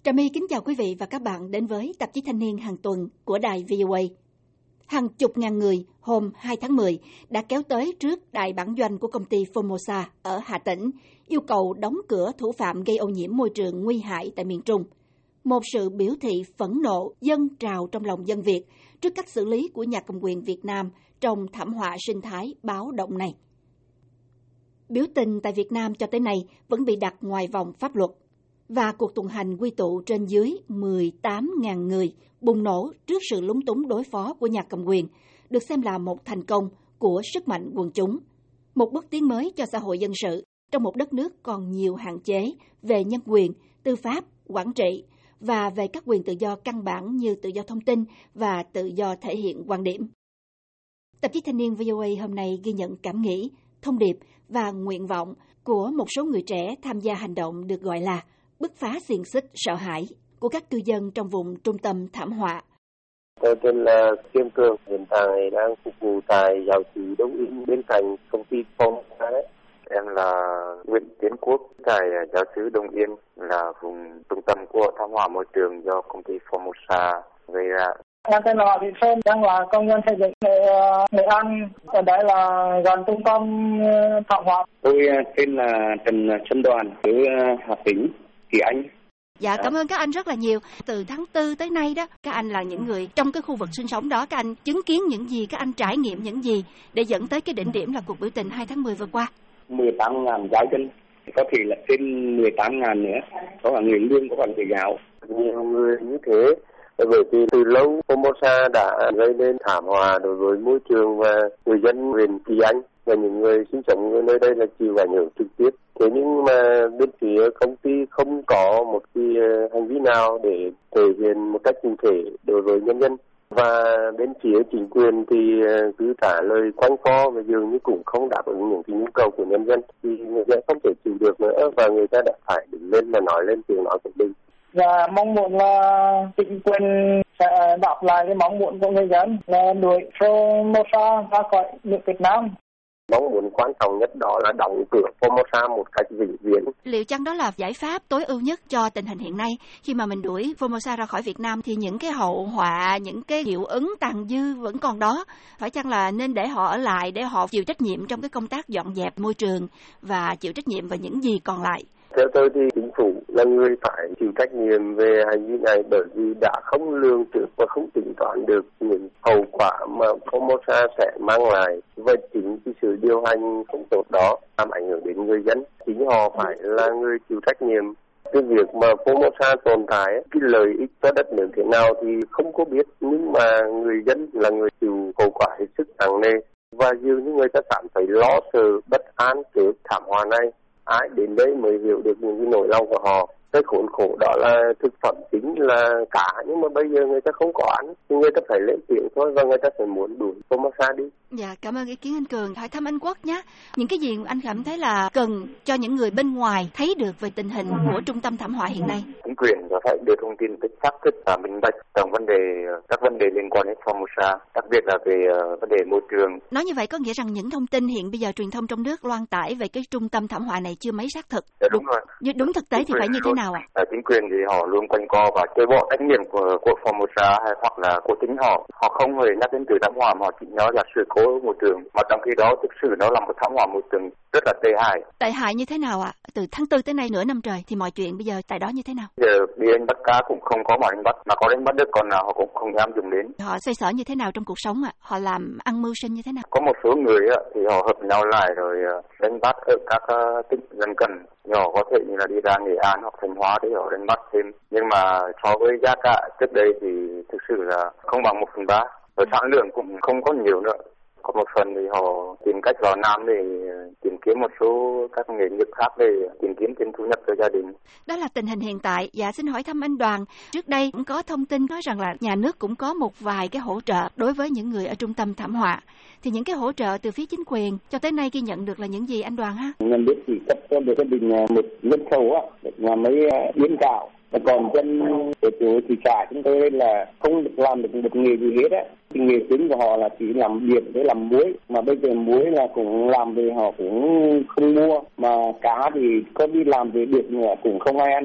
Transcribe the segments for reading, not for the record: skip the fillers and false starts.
Trà My kính chào quý vị và các bạn đến với tạp chí Thanh niên hàng tuần của đài VOA. Hàng chục ngàn người hôm 2 tháng 10 đã kéo tới trước đại bản doanh của công ty Formosa ở Hà Tĩnh, yêu cầu đóng cửa thủ phạm gây ô nhiễm môi trường nguy hại tại miền Trung. Một sự biểu thị phẫn nộ dâng trào trong lòng dân Việt trước cách xử lý của nhà cầm quyền Việt Nam trong thảm họa sinh thái báo động này. Biểu tình tại Việt Nam cho tới nay vẫn bị đặt ngoài vòng pháp luật. Và cuộc tuần hành quy tụ trên dưới 18.000 người bùng nổ trước sự lúng túng đối phó của nhà cầm quyền, được xem là một thành công của sức mạnh quần chúng. Một bước tiến mới cho xã hội dân sự trong một đất nước còn nhiều hạn chế về nhân quyền, tư pháp, quản trị và về các quyền tự do căn bản như tự do thông tin và tự do thể hiện quan điểm. Tạp chí Thanh niên VOA hôm nay ghi nhận cảm nghĩ, thông điệp và nguyện vọng của một số người trẻ tham gia hành động được gọi là bứt phá xiềng xích sợ hãi của các cư dân trong vùng trung tâm thảm họa. Tôi tên là Kiên Cường, hiện tại đang phục vụ tại giáo sứ Đông Yên bên cạnh công ty Formosa. Em là Nguyễn Tiến Quốc, tại giáo sứ Đông Yên là vùng trung tâm của thảm họa môi trường do công ty Formosa gây ra. Em tên là Hoàng Thị Sơn, đang là công nhân xây dựng Nghệ An, ở đây là gần trung tâm thảm họa. Tôi tên là Trần Xuân Đoàn, ở Hà Tĩnh, Kỳ Anh. Dạ, cảm ơn các anh rất là nhiều. Từ tháng 4 tới nay đó, các anh là những người trong cái khu vực sinh sống đó, các anh chứng kiến những gì, các anh trải nghiệm những gì để dẫn tới cái đỉnh điểm là cuộc biểu tình 2 tháng 10 vừa qua. 18.000 giáo dân, có thể là trên 18.000 nữa, có cả người lương, có cả người gạo. Nhiều người như thế, bởi vì từ lâu Formosa đã gây nên thảm họa đối với môi trường và người dân huyện Kỳ Anh. Và những người sinh sống ở nơi đây là chịu ảnh hưởng trực tiếp. Thế nhưng mà bên phía công ty không có một cái hành vi nào để thể hiện một cách cụ thể đối với nhân dân. Và bên phía chính quyền thì cứ trả lời quanh co và dường như cũng không đáp ứng những cái nhu cầu của nhân dân. Thì người dân không thể chịu được nữa và người ta đã phải đứng lên và nói lên tiếng nói của mình. Và mong muốn là chính quyền sẽ đáp lại cái mong muốn của người dân là đuổi Formosa ra khỏi nước Việt Nam. Mong muốn quan trọng nhất đó là đóng cửa Formosa một cách vĩnh viễn. Liệu chăng đó là giải pháp tối ưu nhất cho tình hình hiện nay? Khi mà mình đuổi Formosa ra khỏi Việt Nam thì những cái hậu họa, những cái hiệu ứng tàn dư vẫn còn đó. Phải chăng là nên để họ ở lại, để họ chịu trách nhiệm trong cái công tác dọn dẹp môi trường và chịu trách nhiệm về những gì còn lại? Theo tôi thì chính phủ là người phải chịu trách nhiệm về hành vi này, bởi vì đã không lường trước và không tính toán được những hậu quả mà Formosa sẽ mang lại. Và chính cái sự điều hành không tốt đó làm ảnh hưởng đến người dân. Chính họ phải là người chịu trách nhiệm. Cái việc mà Formosa tồn tại, cái lợi ích cho đất nước thế nào thì không có biết, nhưng mà người dân là người chịu hậu quả hết sức nặng nề. Và dường như người ta cảm thấy lo sợ, bất an trước thảm họa này. Ai đến đây mới hiểu được những cái nỗi lòng của họ. Cái khốn khổ đó là thực phẩm chính là cá, nhưng mà bây giờ người ta không có ăn thì người ta phải lên tiếng thôi, và người ta phải muốn đuổi Formosa đi. Dạ, cảm ơn ý kiến anh Cường. Hỏi thăm anh Quốc nhé. Những cái gì anh cảm thấy là cần cho những người bên ngoài thấy được về tình hình của trung tâm thảm họa hiện nay? Chính quyền phải đưa thông tin cách xác thực và minh bạch trong các vấn đề liên quan đến Formosa, đặc biệt là về vấn đề môi trường. Nói như vậy có nghĩa rằng những thông tin hiện bây giờ truyền thông trong nước loan tải về cái trung tâm thảm họa này chưa mấy xác thực. Dạ, đúng rồi. Đúng thực tế thì phải như thế nào ạ? Chính quyền thì họ luôn quanh co và chơi bỏ trách nhiệm của Formosa hay hoặc là của chính họ. Họ không hề nhắc đến từ thảm họa mà họ chỉ nói là sự cố môi trường. Mà trong khi đó thực sự nó là một thảm họa môi trường rất là tệ hại. Tệ hại như thế nào ạ? Từ tháng 4 tới nay nửa năm trời thì mọi chuyện bây giờ tại đó như thế nào? Giờ đi đánh bắt cá cũng không có mà đánh bắt, mà có đánh bắt được con nào họ cũng không dám dùng đến. Họ xoay sở như thế nào trong cuộc sống ạ? Họ làm ăn mưu sinh như thế nào? Có một số người thì họ hợp nhau lại rồi đánh bắt ở các tỉnh gần gần, nhỏ có thể như là đi ra Nghệ An hoặc Thanh Hóa để họ đánh bắt thêm. Nhưng mà so với giá cả trước đây thì thực sự là không bằng 1/3, và sản lượng cũng không có nhiều nữa. Có một phần thì họ tìm cách vào Nam để tìm kiếm một số các nghề nghiệp khác để tìm kiếm thêm thu nhập cho gia đình. Đó là tình hình hiện tại. Dạ, xin hỏi thăm anh Đoàn. Trước đây cũng có thông tin nói rằng là nhà nước cũng có một vài cái hỗ trợ đối với những người ở trung tâm thảm họa. Thì những cái hỗ trợ từ phía chính quyền cho tới nay ghi nhận được là những gì anh Đoàn ha? Nhà nước thì cấp cho được gia đình một nhân khẩu là mấy miếng gạo. Còn dân ở chỗ thị xã chúng tôi là không được làm được một nghề gì hết á. Cái nghề chính của họ là chỉ làm điện với làm muối, mà bây giờ muối là cũng làm thì họ cũng không mua, mà cá thì có đi làm về điện nữa cũng không ai ăn cả.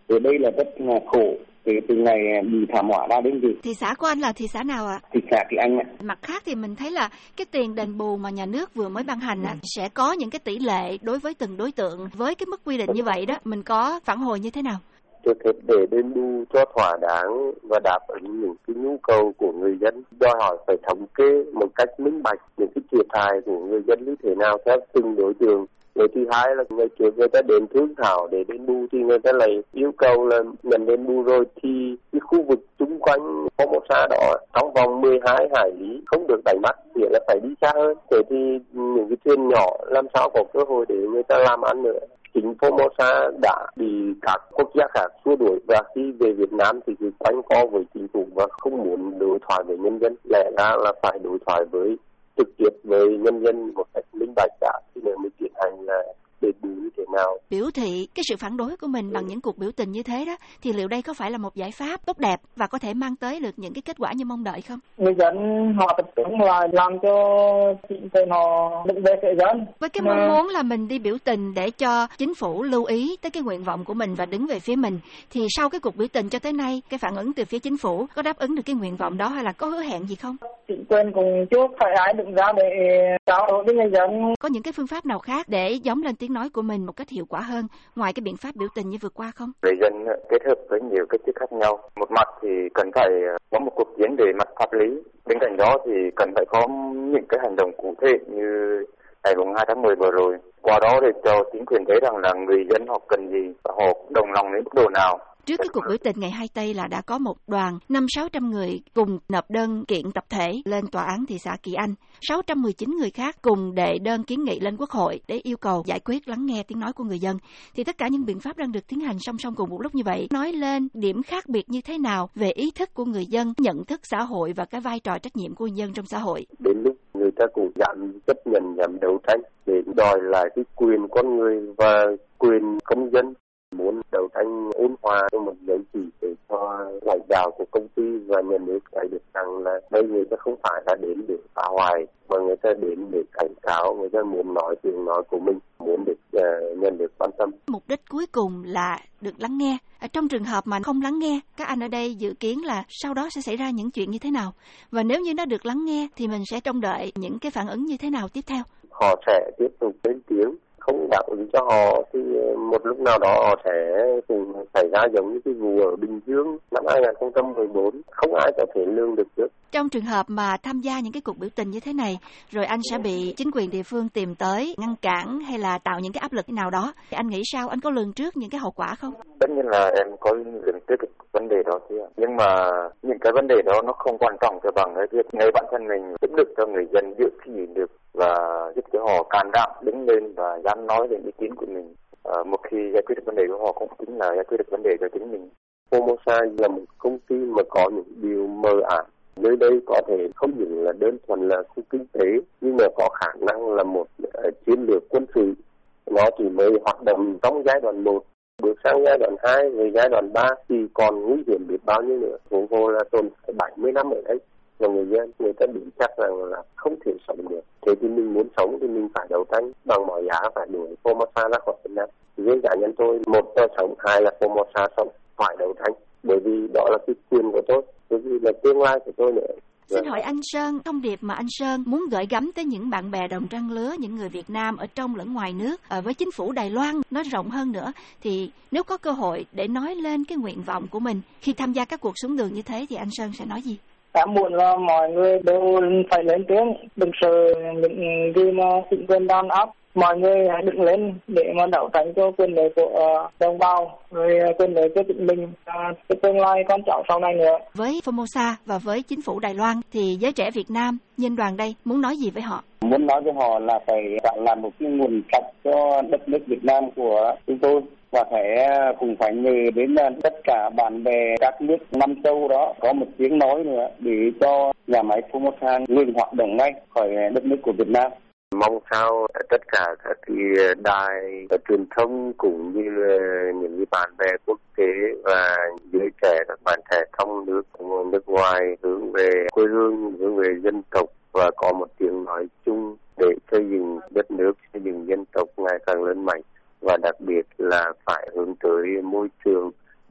Ở đây là rất là khổ. Từ ngày bị thảm họa ra đến giờ. Thị xã của anh là thị xã nào ạ? Thị xã Kỳ Anh ạ. Mặt khác thì mình thấy là cái tiền đền bù mà nhà nước vừa mới ban hành sẽ có những cái tỷ lệ đối với từng đối tượng. Với cái mức quy định như vậy đó, mình có phản hồi như thế nào? Trước hết để đền bù cho thỏa đáng và đáp ứng những cái nhu cầu của người dân, đòi hỏi phải thống kê một cách minh bạch những cái thiệt hại của người dân như thế nào theo từng đối tượng. Người thứ hai là người trước người ta đến thương thảo để đền bù thì người ta lại yêu cầu là nhận đền bù rồi thì cái khu vực xung quanh Formosa đó trong vòng 12 hải lý không được đánh bắt, nghĩa là phải đi xa hơn. Thế thì những cái thuyền nhỏ làm sao có cơ hội để người ta làm ăn nữa. Chính Formosa đã bị các quốc gia khác xua đuổi và khi về Việt Nam thì cứ quanh co với chính phủ và không muốn đối thoại với nhân dân. Lẽ ra là phải đối thoại với trực tiếp với nhân dân một cách minh bạch cả thì mới tiến hành là đền bù như thế nào. Biểu thị cái sự phản đối của mình bằng những cuộc biểu tình như thế đó, thì liệu đây có phải là một giải pháp tốt đẹp và có thể mang tới được những cái kết quả như mong đợi không? Người dân họ tập trung lại làm cho chính quyền họ đứng về phía dân. Với cái mong muốn là mình đi biểu tình để cho chính phủ lưu ý tới cái nguyện vọng của mình và đứng về phía mình, thì sau cái cuộc biểu tình cho tới nay, cái phản ứng từ phía chính phủ có đáp ứng được cái nguyện vọng đó hay là có hứa hẹn gì không? Chính quyền cũng chưa phải ai đứng ra để trao đổi với người dân. Có những cái phương pháp nào khác để giống lên tiếng nói của mình một cách hiệu quả hơn ngoài cái biện pháp biểu tình như vừa qua không? Người dân kết hợp với nhiều cách thức khác nhau. Một mặt thì cần phải có một cuộc chiến về mặt pháp lý. Bên cạnh đó thì cần phải có những cái hành động cụ thể như ngày 2 tháng 10 vừa rồi. Qua đó để cho chính quyền thấy rằng là người dân họ cần gì và họ đồng lòng đến mức độ nào. Trước cái cuộc biểu tình ngày 2 Tây là đã có một đoàn 500-600 người cùng nộp đơn kiện tập thể lên tòa án thị xã Kỳ Anh. 619 người khác cùng đệ đơn kiến nghị lên Quốc hội để yêu cầu giải quyết lắng nghe tiếng nói của người dân. Thì tất cả những biện pháp đang được tiến hành song song cùng một lúc như vậy. Nói lên điểm khác biệt như thế nào về ý thức của người dân, nhận thức xã hội và cái vai trò trách nhiệm của người dân trong xã hội. Đến lúc người ta cũng dám chấp nhận, dám đấu tranh để đòi lại cái quyền con người và quyền công dân. Muốn đấu tranh ôn hòa cho một giới chỉ để cho lãnh đạo của công ty và nhà nước thấy được rằng là đây người ta không phải là đến để phá hoại mà người ta đến để cảnh cáo, người ta muốn nói tiếng nói của mình, muốn được nhận được quan tâm. Mục đích cuối cùng là được lắng nghe. Trong trường hợp mà không lắng nghe, các anh ở đây dự kiến là sau đó sẽ xảy ra những chuyện như thế nào? Và nếu như nó được lắng nghe thì mình sẽ trông đợi những cái phản ứng như thế nào tiếp theo? Họ sẽ tiếp tục lên tiếng. Không đáp ứng cho họ thì một lúc nào đó họ sẽ cùng xảy ra giống như cái vụ ở Bình Dương năm 2014, không ai có thể lường được trước. Trong trường hợp mà tham gia những cái cuộc biểu tình như thế này, rồi anh sẽ bị chính quyền địa phương tìm tới, ngăn cản hay là tạo những cái áp lực nào đó, thì anh nghĩ sao? Anh có lường trước những cái hậu quả không? Tất nhiên là em có lường trước cái vấn đề đó chứ. Nhưng mà những cái vấn đề đó nó không quan trọng cho bằng cái việc ngay bản thân mình giúp được cho người dân giữ gì được và giúp cho họ can đảm đứng lên và dám nói lên ý kiến của mình. Một khi giải quyết được vấn đề của họ cũng chính là giải quyết được vấn đề cho chính mình. Formosa là một công ty mà có những điều mờ ảo. Nơi đây có thể không những là đơn thuần là khu kinh tế, nhưng mà có khả năng là một chiến lược quân sự. Nó chỉ mới hoạt động trong giai đoạn 1, bước sang giai đoạn 2, về giai đoạn 3 thì còn nguy hiểm biết bao nhiêu nữa. Huống hồ là tồn tại 70 năm ở đấy. Và người ta bị chắc rằng là không thể sống được. Thế thì mình muốn sống thì mình phải đấu tranh bằng mọi giá, phải đuổi Formosa ra khỏi Việt Nam. Riêng cá nhân tôi, một là sống, hai là Formosa sống, phải đấu tranh. Bởi vì đó là cái quyền của tôi, bởi vì là tương lai của tôi nữa. Xin hỏi anh Sơn, thông điệp mà anh Sơn muốn gửi gắm tới những bạn bè đồng trang lứa, những người Việt Nam ở trong lẫn ngoài nước, với chính phủ Đài Loan nói rộng hơn nữa, thì nếu có cơ hội để nói lên cái nguyện vọng của mình khi tham gia các cuộc xuống đường như thế thì anh Sơn sẽ nói gì? Em muốn là mọi người đều phải lên tiếng, đừng sợ những gì mà chính quyền đàn áp. Mọi người hãy đứng lên để mà đấu tranh cho quyền lợi của đồng bào, rồi quyền lợi cho chính mình, cái tương lai con cháu sau này nữa. Với Formosa và với chính phủ Đài Loan thì giới trẻ Việt Nam, nhân đoàn đây muốn nói gì với họ? Muốn nói với họ là phải làm một cái nguồn sạch cho đất nước Việt Nam của chúng tôi. Và cũng phải nhờ đến tất cả bạn bè các nước Nam châu đó có một tiếng nói nữa để cho nhà máy Formosa ngừng hoạt động ngay khỏi đất nước của Việt Nam. Mong sao tất cả các cái đài truyền thông cũng như những bạn bè quốc tế và giới trẻ, các bạn trẻ trong nước ngoài hướng về quê hương, hướng về dân tộc và có một tiếng nói chung để xây dựng đất nước, xây dựng dân tộc ngày càng lớn mạnh. Và đặc biệt là phải hướng tới môi trường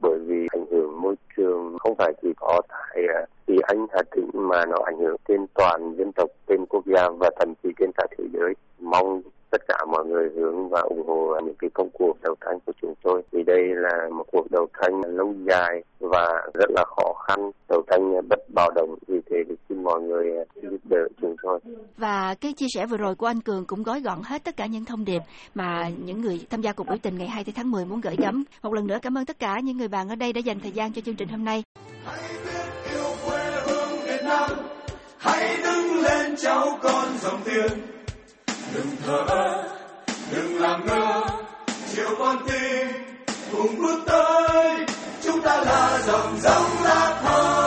không phải chỉ có tại Kỳ Anh, Hà Tĩnh mà nó ảnh hưởng trên toàn dân tộc, trên quốc gia và thậm chí trên cả thế giới. Mong tất cả mọi người hướng và ủng hộ những cái công cuộc đấu tranh của chúng tôi, vì đây là một cuộc đấu tranh lâu dài và rất là khó khăn, đấu tranh bất bạo động, vì thế thì xin mọi người giúp đỡ chúng tôi. Và cái chia sẻ vừa rồi của anh Cường cũng gói gọn hết tất cả những thông điệp mà những người tham gia cuộc biểu tình ngày 2 tháng 10 muốn gửi gắm. Một lần nữa cảm ơn tất cả những người bạn ở đây đã dành thời gian cho chương trình hôm nay. Hãy biết yêu quê hương Việt Nam, hãy đứng lên cháu con dòng tiền, đừng thờ ơ, đừng làm ngơ, chiều con tim cùng bước tới, chúng ta là dòng lá thơ.